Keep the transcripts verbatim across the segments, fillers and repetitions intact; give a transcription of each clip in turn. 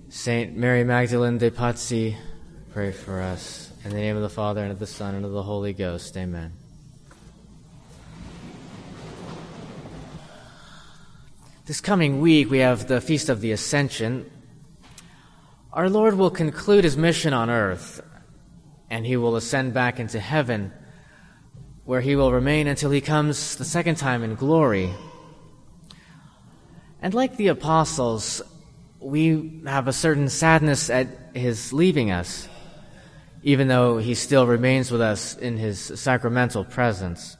Saint Mary Magdalene de Pazzi, pray for us. In the name of the Father, and of the Son, and of the Holy Ghost. Amen. This coming week, we have the Feast of the Ascension. Our Lord will conclude his mission on earth, and he will ascend back into heaven, where he will remain until he comes the second time in glory. And like the apostles, we have a certain sadness at his leaving us, even though he still remains with us in his sacramental presence.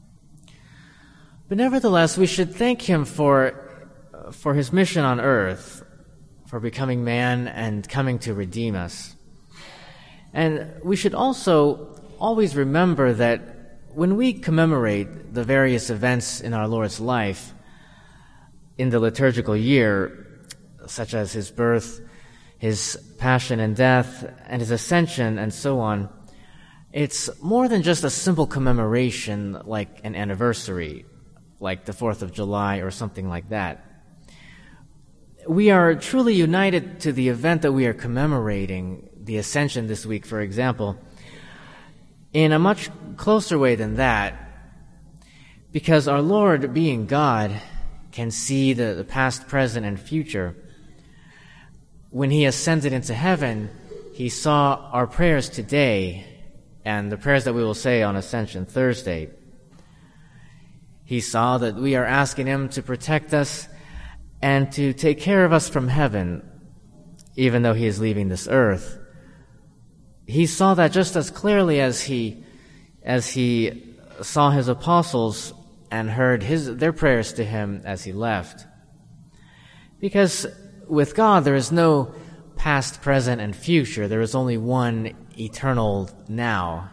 But nevertheless, we should thank him for, for his mission on earth, for becoming man and coming to redeem us. And we should also always remember that when we commemorate the various events in our Lord's life in the liturgical year, such as his birth, his passion and death, and his ascension, and so on, it's more than just a simple commemoration like an anniversary, like the fourth of July or something like that. We are truly united to the event that we are commemorating, the Ascension this week, for example, in a much closer way than that, because our Lord, being God, can see the, the past, present, and future. When he ascended into heaven, he saw our prayers today and the prayers that we will say on Ascension Thursday. He saw that we are asking him to protect us and to take care of us from heaven, even though he is leaving this earth. He saw that just as clearly as he, as he saw his apostles and heard his, their prayers to him as he left. Because with God, there is no past, present, and future. There is only one eternal now.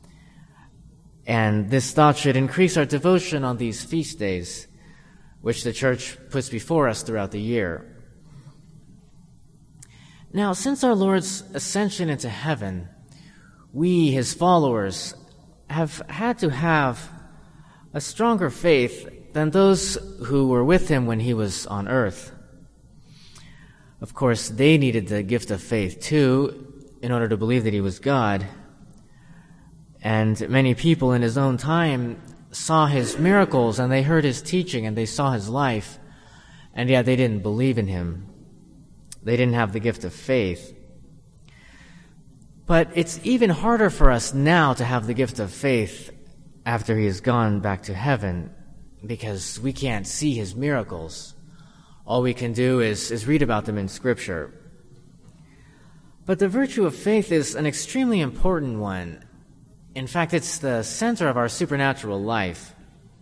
And this thought should increase our devotion on these feast days, which the Church puts before us throughout the year. Now, since our Lord's ascension into heaven, we, his followers, have had to have a stronger faith than those who were with him when he was on earth. Of course, they needed the gift of faith too, in order to believe that he was God. And many people in his own time saw his miracles, and they heard his teaching, and they saw his life, and yet they didn't believe in him. They didn't have the gift of faith. But it's even harder for us now to have the gift of faith after he has gone back to heaven, because we can't see his miracles. All we can do is, is read about them in Scripture. But the virtue of faith is an extremely important one. In fact, it's the center of our supernatural life.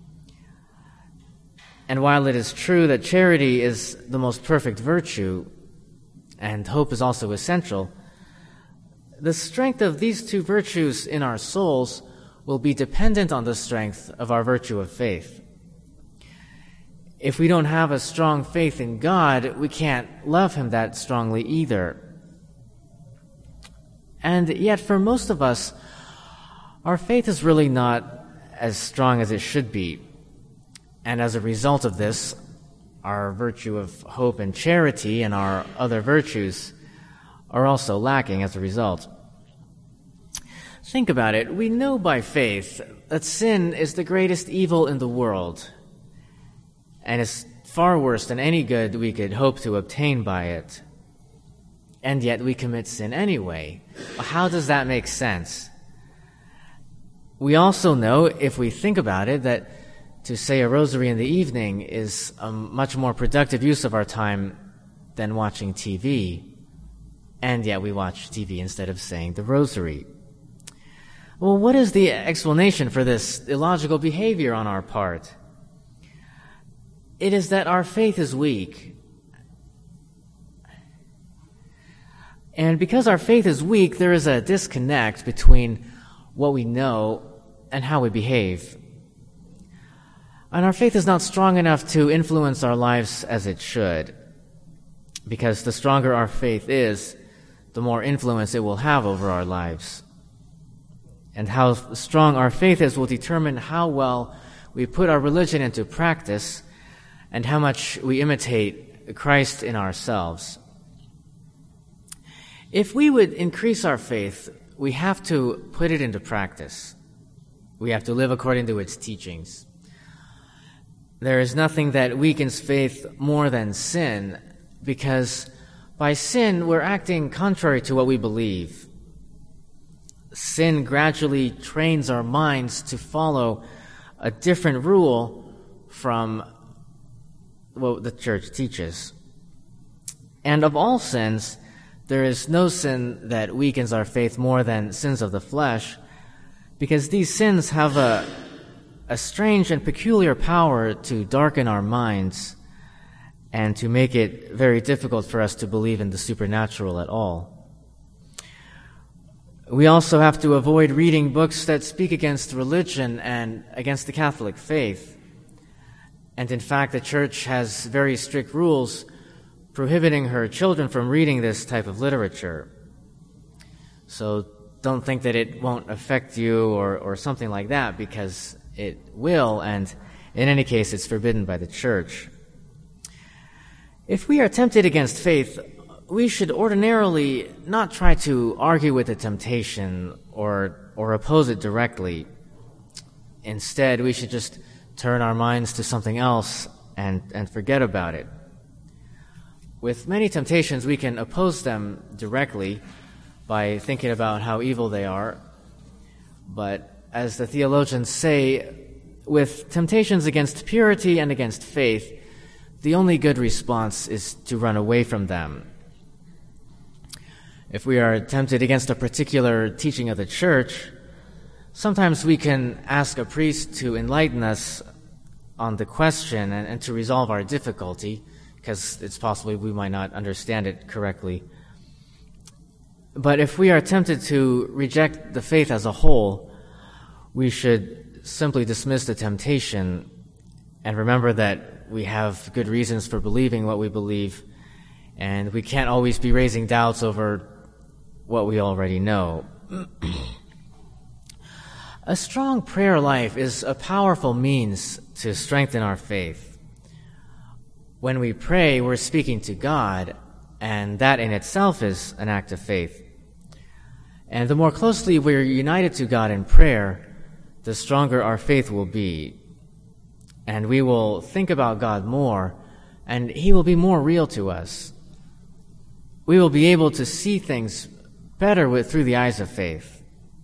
And while it is true that charity is the most perfect virtue, and hope is also essential, the strength of these two virtues in our souls will be dependent on the strength of our virtue of faith. If we don't have a strong faith in God, we can't love him that strongly either. And yet, for most of us, our faith is really not as strong as it should be. And as a result of this, our virtue of hope and charity and our other virtues are also lacking as a result. Think about it. We know by faith that sin is the greatest evil in the world, and is far worse than any good we could hope to obtain by it. And yet we commit sin anyway. How does that make sense? We also know, if we think about it, that to say a rosary in the evening is a much more productive use of our time than watching T V. And yet we watch T V instead of saying the rosary. Well, what is the explanation for this illogical behavior on our part? It is that our faith is weak. And because our faith is weak, there is a disconnect between what we know and how we behave. And our faith is not strong enough to influence our lives as it should, because the stronger our faith is, the more influence it will have over our lives. And how strong our faith is will determine how well we put our religion into practice and how much we imitate Christ in ourselves. If we would increase our faith, we have to put it into practice. We have to live according to its teachings. There is nothing that weakens faith more than sin, because by sin we're acting contrary to what we believe. Sin gradually trains our minds to follow a different rule from what the church teaches. And of all sins, there is no sin that weakens our faith more than sins of the flesh, because these sins have a, a strange and peculiar power to darken our minds and to make it very difficult for us to believe in the supernatural at all. We also have to avoid reading books that speak against religion and against the Catholic faith. And in fact, the Church has very strict rules prohibiting her children from reading this type of literature. So don't think that it won't affect you or, or something like that, because it will, and in any case, it's forbidden by the Church. If we are tempted against faith, we should ordinarily not try to argue with the temptation or or oppose it directly. Instead, we should just turn our minds to something else and, and forget about it. With many temptations, we can oppose them directly by thinking about how evil they are. But as the theologians say, with temptations against purity and against faith, the only good response is to run away from them. If we are tempted against a particular teaching of the Church, sometimes we can ask a priest to enlighten us on the question and, and to resolve our difficulty, because it's possible we might not understand it correctly. But if we are tempted to reject the faith as a whole, we should simply dismiss the temptation and remember that we have good reasons for believing what we believe, and we can't always be raising doubts over what we already know. A strong prayer life is a powerful means to strengthen our faith. When we pray, we're speaking to God, and that in itself is an act of faith. And the more closely we're united to God in prayer, the stronger our faith will be. And we will think about God more, and He will be more real to us. We will be able to see things better with, through the eyes of faith.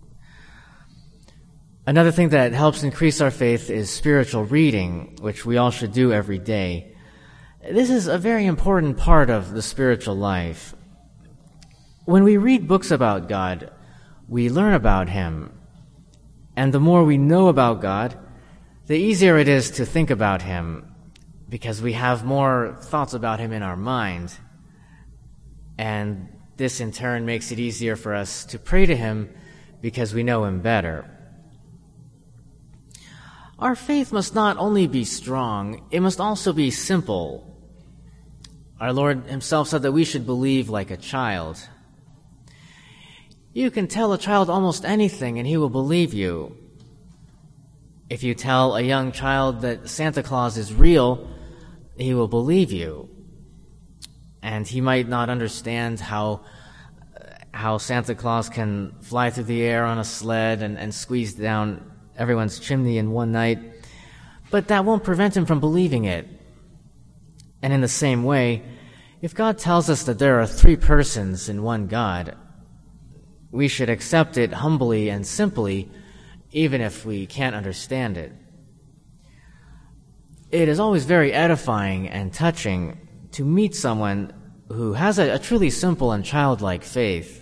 Another thing that helps increase our faith is spiritual reading, which we all should do every day. This is a very important part of the spiritual life. When we read books about God, we learn about Him. And the more we know about God, the easier it is to think about Him, because we have more thoughts about Him in our mind. And this in turn makes it easier for us to pray to Him because we know Him better. Our faith must not only be strong, it must also be simple. Our Lord Himself said that we should believe like a child. You can tell a child almost anything and he will believe you. If you tell a young child that Santa Claus is real, he will believe you. And he might not understand how how Santa Claus can fly through the air on a sled and, and squeeze down everyone's chimney in one night, but that won't prevent him from believing it. And in the same way, if God tells us that there are three persons in one God, we should accept it humbly and simply, even if we can't understand it. It is always very edifying and touching to meet someone who has a, a truly simple and childlike faith.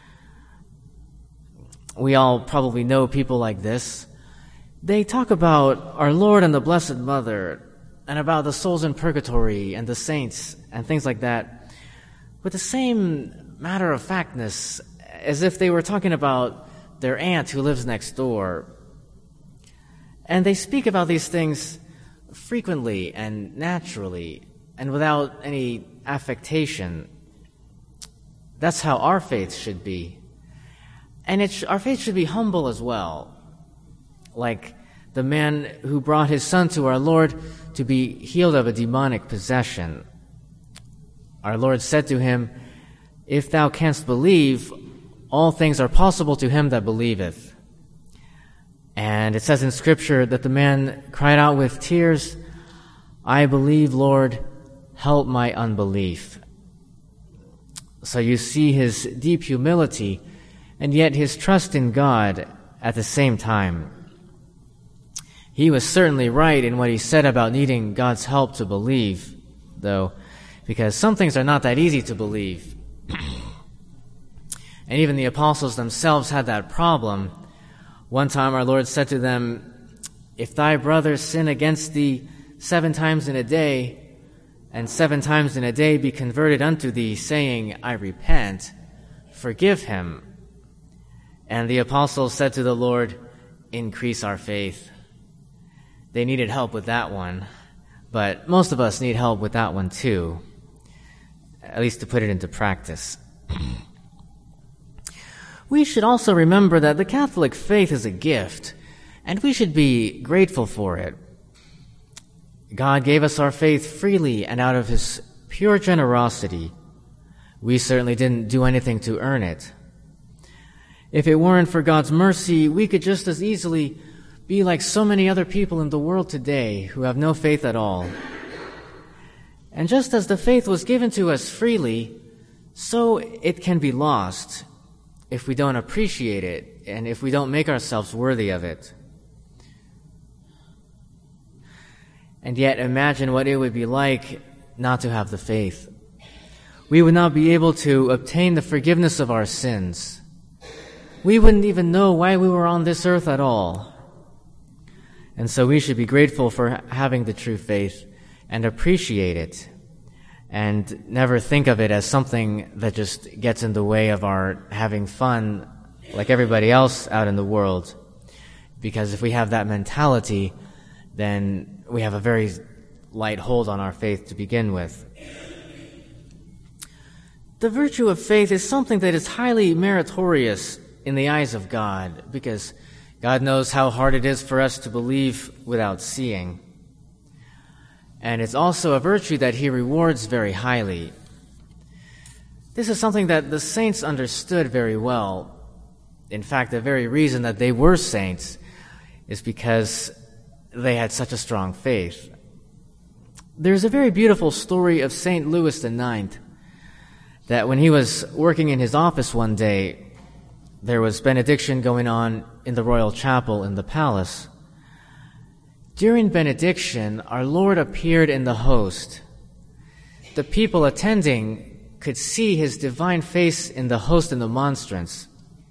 We all probably know people like this. They talk about our Lord and the Blessed Mother, and about the souls in purgatory and the saints and things like that, with the same matter-of-factness as if they were talking about their aunt who lives next door. And they speak about these things frequently and naturally and without any affectation. That's how our faith should be. And it sh- our faith should be humble as well, like the man who brought his son to our Lord to be healed of a demonic possession. Our Lord said to him, if thou canst believe, all things are possible to him that believeth. And it says in Scripture that the man cried out with tears, I believe, Lord, help my unbelief. So you see his deep humility and yet his trust in God at the same time. He was certainly right in what he said about needing God's help to believe, though, because some things are not that easy to believe. And even the apostles themselves had that problem. One time our Lord said to them, if thy brother sin against thee seven times in a day, and seven times in a day be converted unto thee, saying, I repent, forgive him. And the apostles said to the Lord, increase our faith. They needed help with that one, but most of us need help with that one too, at least to put it into practice. We should also remember that the Catholic faith is a gift, and we should be grateful for it. God gave us our faith freely and out of his pure generosity. We certainly didn't do anything to earn it. If it weren't for God's mercy, we could just as easily be like so many other people in the world today who have no faith at all. And just as the faith was given to us freely, so it can be lost if we don't appreciate it and if we don't make ourselves worthy of it. And yet imagine what it would be like not to have the faith. We would not be able to obtain the forgiveness of our sins. We wouldn't even know why we were on this earth at all. And so we should be grateful for having the true faith and appreciate it, and never think of it as something that just gets in the way of our having fun like everybody else out in the world. Because if we have that mentality, then we have a very light hold on our faith to begin with. The virtue of faith is something that is highly meritorious in the eyes of God, because God knows how hard it is for us to believe without seeing. And it's also a virtue that he rewards very highly. This is something that the saints understood very well. In fact, the very reason that they were saints is because they had such a strong faith. There's a very beautiful story of Saint Louis the Ninth, that when he was working in his office one day, there was benediction going on in the royal chapel in the palace. During benediction, our Lord appeared in the host. The people attending could see his divine face in the host and the monstrance.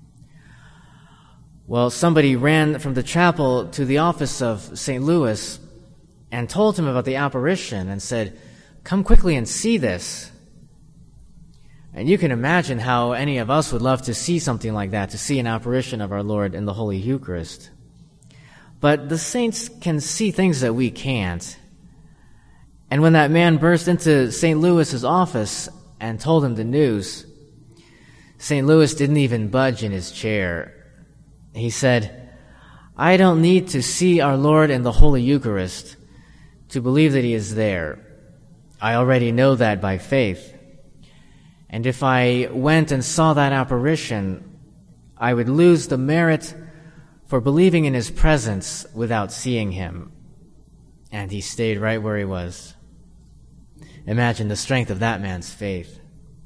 Well, somebody ran from the chapel to the office of Saint Louis and told him about the apparition and said, "Come quickly and see this." And you can imagine how any of us would love to see something like that, to see an apparition of our Lord in the Holy Eucharist. But the saints can see things that we can't. And when that man burst into Saint Louis's office and told him the news, Saint Louis didn't even budge in his chair. He said, "I don't need to see our Lord in the Holy Eucharist to believe that he is there. I already know that by faith. And if I went and saw that apparition, I would lose the merit for believing in his presence without seeing him." And he stayed right where he was. Imagine the strength of that man's faith.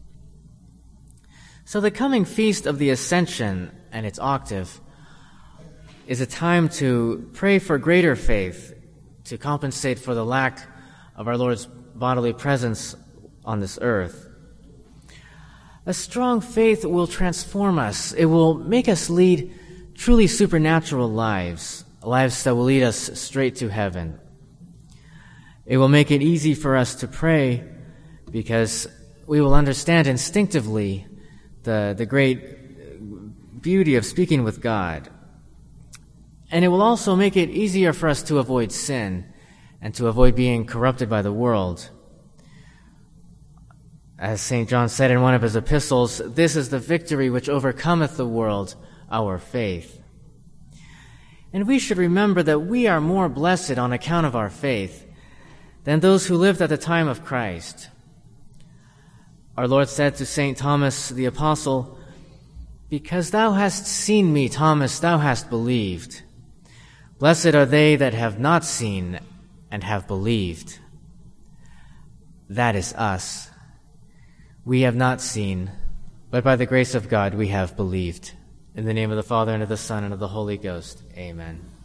So the coming feast of the Ascension and its octave is a time to pray for greater faith, to compensate for the lack of our Lord's bodily presence on this earth. A strong faith will transform us. It will make us lead truly supernatural lives, lives that will lead us straight to heaven. It will make it easy for us to pray because we will understand instinctively the, the great beauty of speaking with God. And it will also make it easier for us to avoid sin and to avoid being corrupted by the world. As Saint John said in one of his epistles, "This is the victory which overcometh the world, our faith." And we should remember that we are more blessed on account of our faith than those who lived at the time of Christ. Our Lord said to Saint Thomas the Apostle, "Because thou hast seen me, Thomas, thou hast believed. Blessed are they that have not seen and have believed." That is us. We have not seen, but by the grace of God we have believed. In the name of the Father, and of the Son, and of the Holy Ghost. Amen.